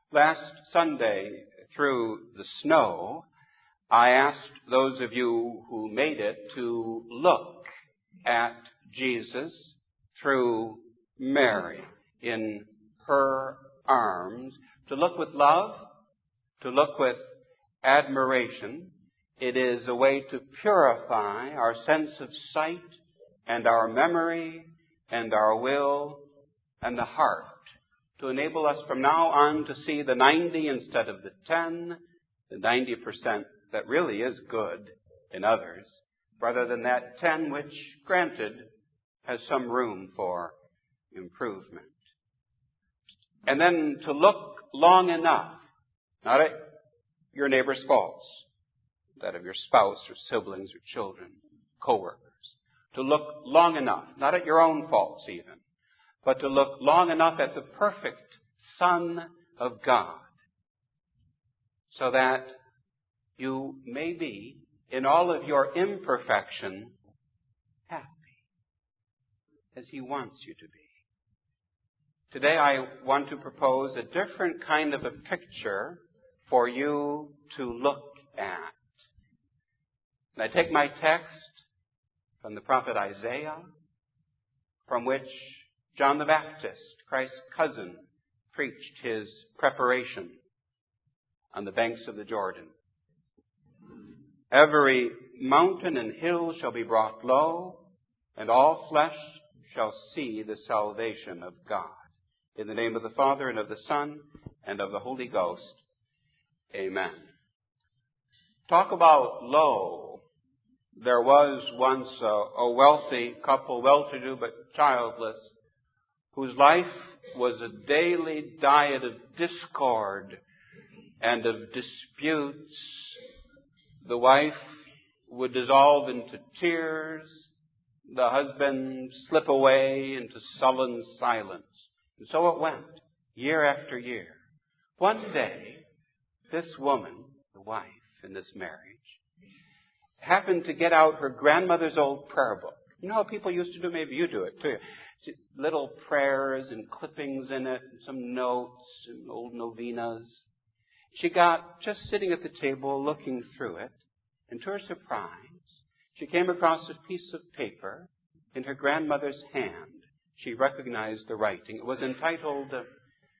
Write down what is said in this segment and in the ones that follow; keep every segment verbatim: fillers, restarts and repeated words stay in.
Last Sunday, through the snow, I asked those of you who made it to look at Jesus through Mary in her arms, to look with love, to look with admiration. It is a way to purify our sense of sight and our memory and our will and the heart, to enable us from now on to see the ninety instead of the ten, the ninety percent that really is good in others, rather than that ten which, granted, has some room for improvement. And then to look long enough, not at your neighbor's faults, that of your spouse or siblings or children, co-workers, to look long enough, not at your own faults even, but to look long enough at the perfect Son of God, so that you may be, in all of your imperfection, happy, as He wants you to be. Today I want to propose a different kind of a picture for you to look at. And I take my text from the prophet Isaiah, from which John the Baptist, Christ's cousin, preached his preparation on the banks of the Jordan. Every mountain and hill shall be brought low, and all flesh shall see the salvation of God. In the name of the Father, and of the Son, and of the Holy Ghost. Amen. Talk about low. There was once a, a wealthy couple, well-to-do but childless, whose life was a daily diet of discord and of disputes. The wife would dissolve into tears, the husband slip away into sullen silence. And so it went, year after year. One day, this woman, the wife in this marriage, happened to get out her grandmother's old prayer book. You know how people used to do? Maybe you do it too. Little prayers and clippings in it, and some notes and old novenas. She got just sitting at the table looking through it, and to her surprise, she came across a piece of paper in her grandmother's hand. She recognized the writing. It was entitled uh,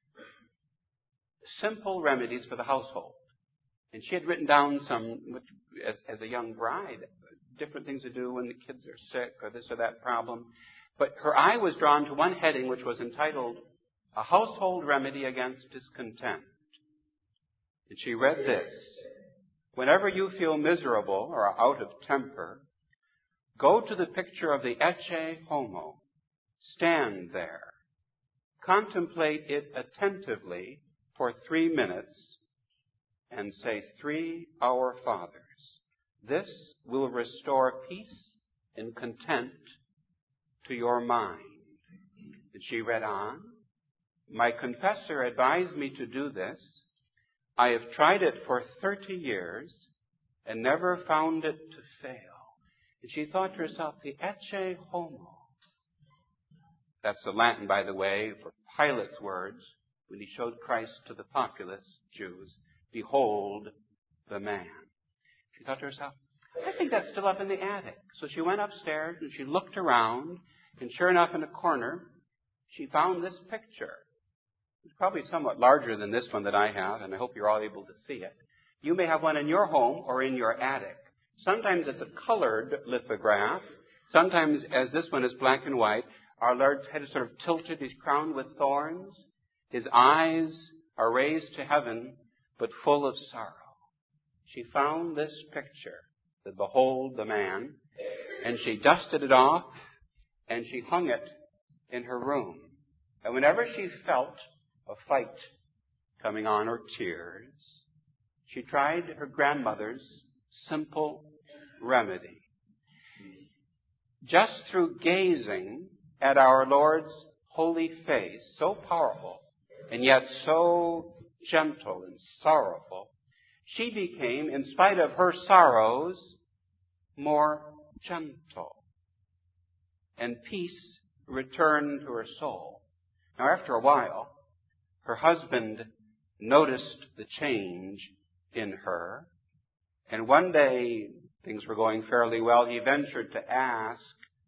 Simple Remedies for the Household. And she had written down some, as, as a young bride, different things to do when the kids are sick or this or that problem. But her eye was drawn to one heading which was entitled, A Household Remedy Against Discontent. And she read this: whenever you feel miserable or out of temper, go to the picture of the Ecce Homo. Stand there. Contemplate it attentively for three minutes and say three Our Fathers. This will restore peace and content to your mind. And she read on, my confessor advised me to do this. I have tried it for thirty years and never found it to fail. And she thought to herself, the Ecce Homo. That's the Latin, by the way, for Pilate's words when he showed Christ to the populace, Jews. Behold the man. She thought to herself, I think that's still up in the attic. So she went upstairs and she looked around, and sure enough, in a corner, she found this picture. It's probably somewhat larger than this one that I have, and I hope you're all able to see it. You may have one in your home or in your attic. Sometimes it's a colored lithograph. Sometimes, as this one is black and white, our Lord's head is sort of tilted. He's crowned with thorns. His eyes are raised to heaven, but full of sorrow. She found this picture, the Behold the Man, and she dusted it off, and she hung it in her room. And whenever she felt a fight coming on or tears, she tried her grandmother's simple remedy. Just through gazing at our Lord's holy face, so powerful and yet so gentle and sorrowful, she became, in spite of her sorrows, more gentle. And peace returned to her soul. Now, after a while, her husband noticed the change in her. And one day, things were going fairly well, he ventured to ask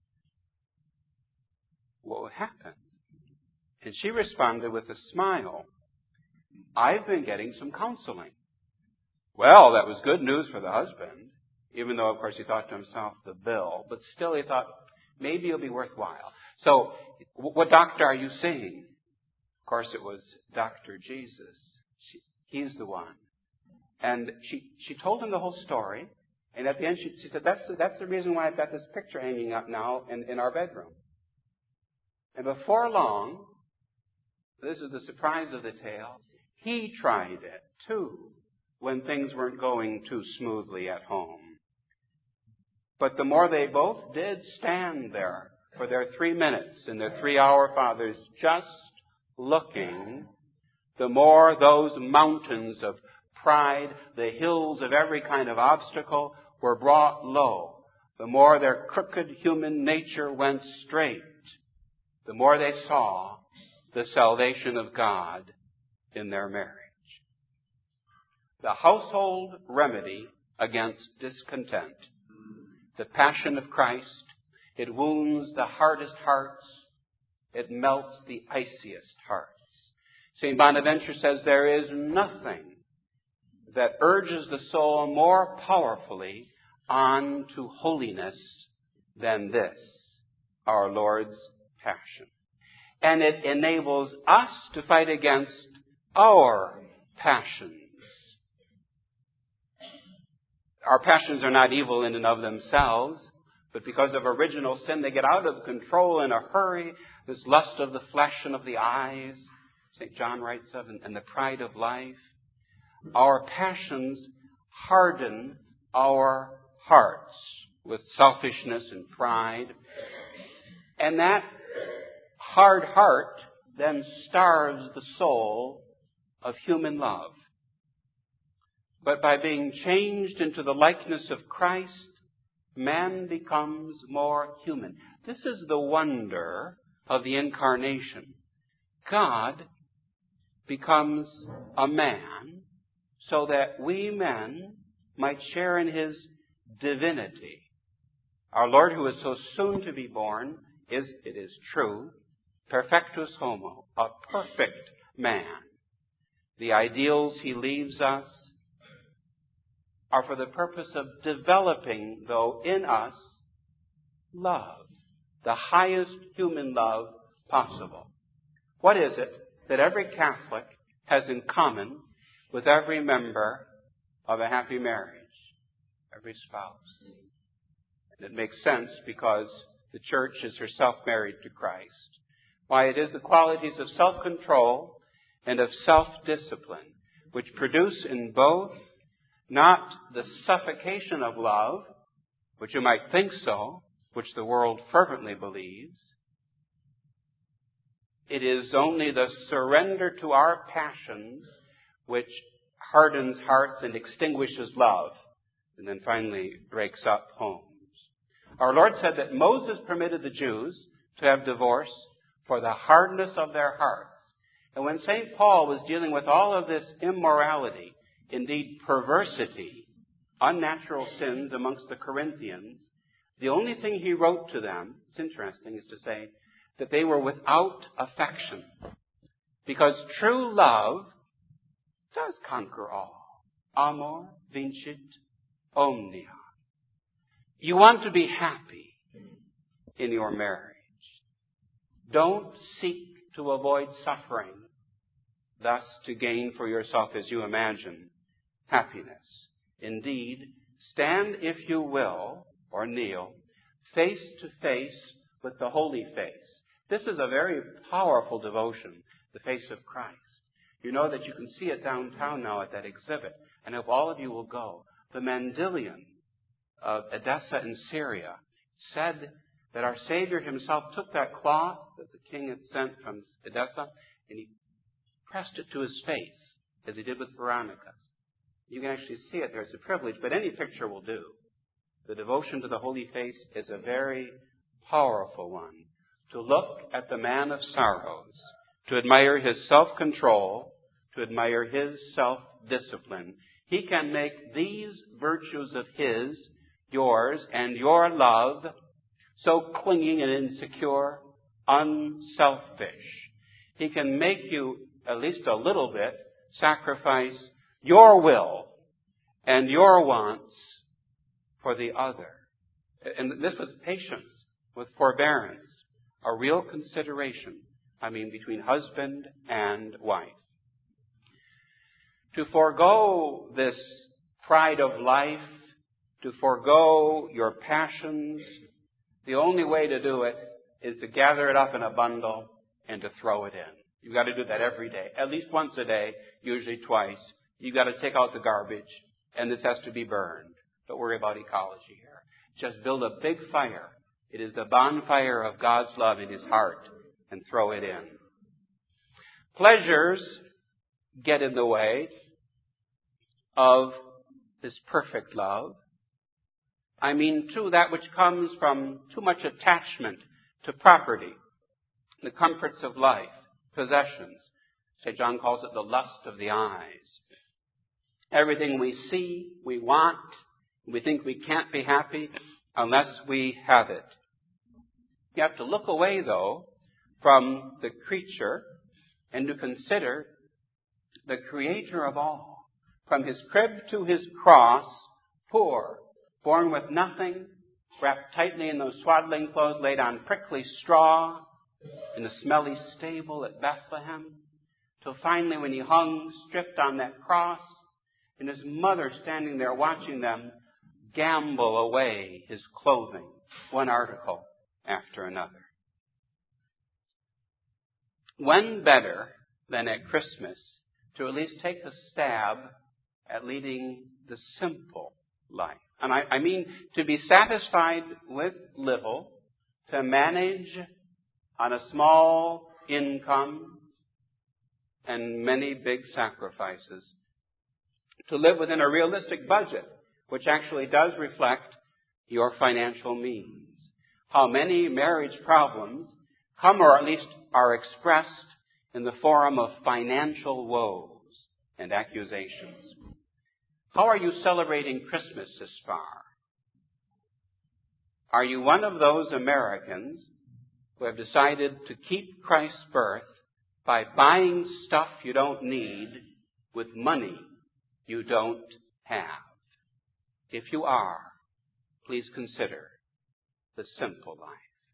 what happened. And she responded with a smile, "I've been getting some counseling." Well, that was good news for the husband, even though, of course, he thought to himself, the bill. But still, he thought, maybe it'll be worthwhile. So, what doctor are you seeing? Of course, it was Doctor Jesus. She, he's the one. And she, she told him the whole story. And at the end, she, she said, that's the, that's the reason why I've got this picture hanging up now in, in our bedroom. And before long, this is the surprise of the tale, he tried it too when things weren't going too smoothly at home. But the more they both did stand there for their three minutes in their three-hour fathers just looking, the more those mountains of pride, the hills of every kind of obstacle were brought low. The more their crooked human nature went straight, the more they saw the salvation of God in their marriage. The household remedy against discontent. The passion of Christ. It wounds the hardest hearts. It melts the iciest hearts. Saint Bonaventure says there is nothing that urges the soul more powerfully on to holiness than this, our Lord's passion. And it enables us to fight against our passions. Our passions are not evil in and of themselves, but because of original sin, they get out of control in a hurry. This lust of the flesh and of the eyes, Saint John writes of, and the pride of life. Our passions harden our hearts with selfishness and pride. And that hard heart then starves the soul of human love. But by being changed into the likeness of Christ, man becomes more human. This is the wonder of the Incarnation. God becomes a man so that we men might share in His divinity. Our Lord, who is so soon to be born, is, it is true, perfectus homo, a perfect man. The ideals He leaves us are for the purpose of developing, though, in us, love. The highest human love possible. What is it that every Catholic has in common with every member of a happy marriage? Every spouse. And it makes sense because the Church is herself married to Christ. Why, it is the qualities of self-control and of self-discipline which produce in both not the suffocation of love, which you might think so, which the world fervently believes. It is only the surrender to our passions which hardens hearts and extinguishes love, and then finally breaks up homes. Our Lord said that Moses permitted the Jews to have divorce for the hardness of their hearts. And when Saint Paul was dealing with all of this immorality, indeed perversity, unnatural sins amongst the Corinthians, the only thing he wrote to them, it's interesting, is to say that they were without affection. Because true love does conquer all. Amor vincit omnia. You want to be happy in your marriage. Don't seek to avoid suffering, thus to gain for yourself, as you imagine, happiness. Indeed, stand, if you will, or kneel, face to face with the holy face. This is a very powerful devotion, the face of Christ. You know that you can see it downtown now at that exhibit, and I hope all of you will go. The Mandylion of Edessa in Syria said that our Savior himself took that cloth that the king had sent from Edessa, and he pressed it to his face, as he did with Veronicas. You can actually see it there. It's a privilege, but any picture will do. The devotion to the holy face is a very powerful one. To look at the man of sorrows, to admire his self-control, to admire his self-discipline. He can make these virtues of his, yours, and your love so clinging and insecure, unselfish. He can make you, at least a little bit, sacrifice your will and your wants for the other. And this with patience, with forbearance, a real consideration, I mean, between husband and wife. To forego this pride of life, to forego your passions, the only way to do it is to gather it up in a bundle and to throw it in. You've got to do that every day, at least once a day, usually twice. You've got to take out the garbage, and this has to be burned. Don't worry about ecology here. Just build a big fire. It is the bonfire of God's love in his heart, and throw it in. Pleasures get in the way of this perfect love. I mean, too, that which comes from too much attachment to property, the comforts of life, possessions. Saint John calls it the lust of the eyes. Everything we see, we want, we think we can't be happy unless we have it. You have to look away, though, from the creature and to consider the Creator of all. From his crib to his cross, poor, born with nothing, wrapped tightly in those swaddling clothes, laid on prickly straw in the smelly stable at Bethlehem, till finally when he hung stripped on that cross, and his mother standing there watching them gamble away his clothing, one article after another. When better than at Christmas to at least take a stab at leading the simple life? And I, I mean to be satisfied with little, to manage on a small income and many big sacrifices, to live within a realistic budget, which actually does reflect your financial means. How many marriage problems come, or at least are expressed, in the form of financial woes and accusations. How are you celebrating Christmas this far? Are you one of those Americans who have decided to keep Christ's birth by buying stuff you don't need with money you don't have? If you are, please consider the simple life.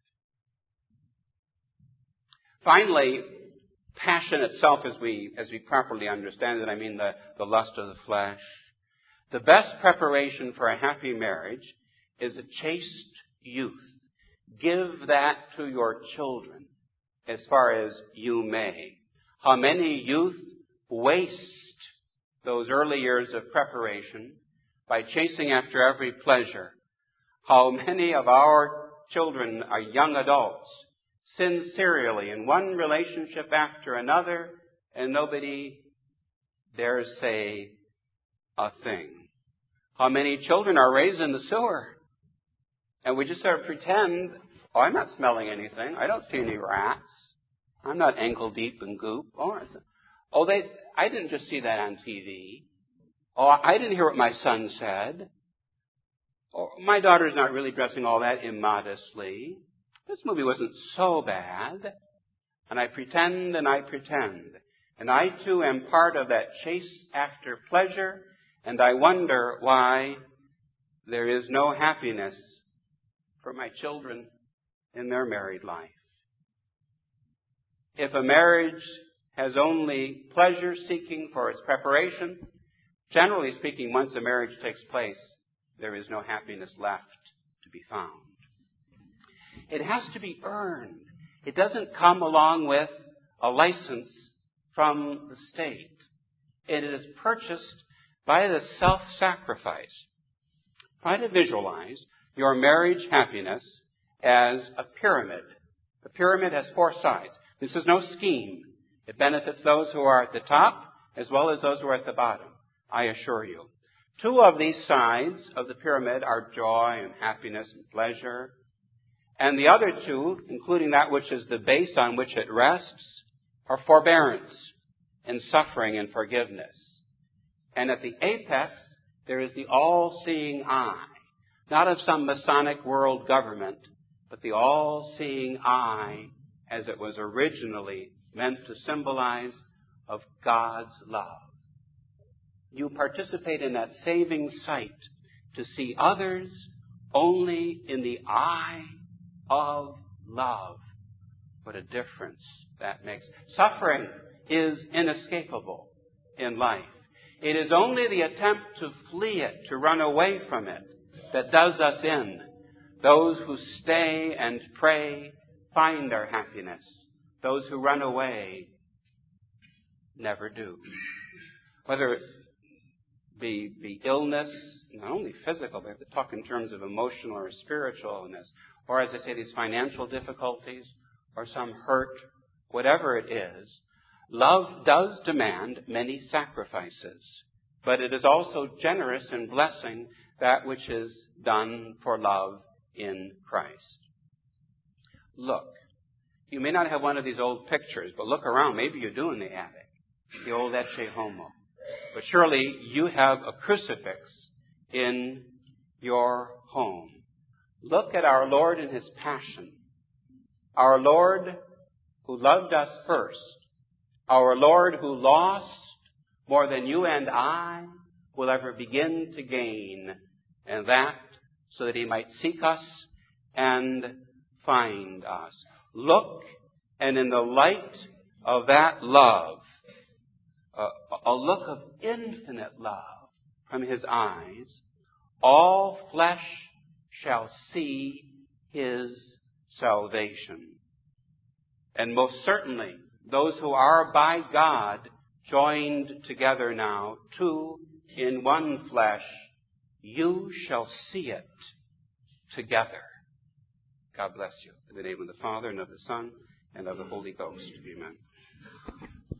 Finally, passion itself, as we as we properly understand it, I mean the, the lust of the flesh. The best preparation for a happy marriage is a chaste youth. Give that to your children as far as you may. How many youth waste those early years of preparation by chasing after every pleasure? How many of our children are young adults, sin serially in one relationship after another, and nobody dares say a thing? How many children are raised in the sewer, and we just sort of pretend, oh, I'm not smelling anything. I don't see any rats. I'm not ankle deep in goop. Oh, oh they, I didn't just see that on T V. Oh, I didn't hear what my son said. Oh, my daughter's not really dressing all that immodestly. This movie wasn't so bad. And I pretend and I pretend. And I too am part of that chase after pleasure, and I wonder why there is no happiness for my children in their married life. If a marriage has only pleasure seeking for its preparation, generally speaking, once a marriage takes place, there is no happiness left to be found. It has to be earned. It doesn't come along with a license from the state. It is purchased by the self-sacrifice. Try to visualize your marriage happiness as a pyramid. The pyramid has four sides. This is no scheme. It benefits those who are at the top as well as those who are at the bottom, I assure you. Two of these sides of the pyramid are joy and happiness and pleasure. And the other two, including that which is the base on which it rests, are forbearance in suffering and forgiveness. And at the apex, there is the all-seeing eye, not of some Masonic world government, but the all-seeing eye as it was originally meant to symbolize of God's love. You participate in that saving sight to see others only in the eye of love. What a difference that makes. Suffering is inescapable in life. It is only the attempt to flee it, to run away from it, that does us in. Those who stay and pray find their happiness. Those who run away never do. Whether it be, be illness, not only physical, but to talk in terms of emotional or spiritual illness, or as I say, these financial difficulties, or some hurt, whatever it is, love does demand many sacrifices, but it is also generous in blessing that which is done for love in Christ. Look, you may not have one of these old pictures, but look around. Maybe you do in the attic, the old Ecce Homo. But surely you have a crucifix in your home. Look at our Lord in His passion. Our Lord who loved us first. Our Lord who lost more than you and I will ever begin to gain. And that so that He might seek us and find us. Look, and in the light of that love, a, a look of infinite love from His eyes, all flesh shall see His salvation. And most certainly, those who are by God joined together now, two in one flesh, you shall see it together. God bless you. In the name of the Father, and of the Son, and of the Holy Ghost. Amen.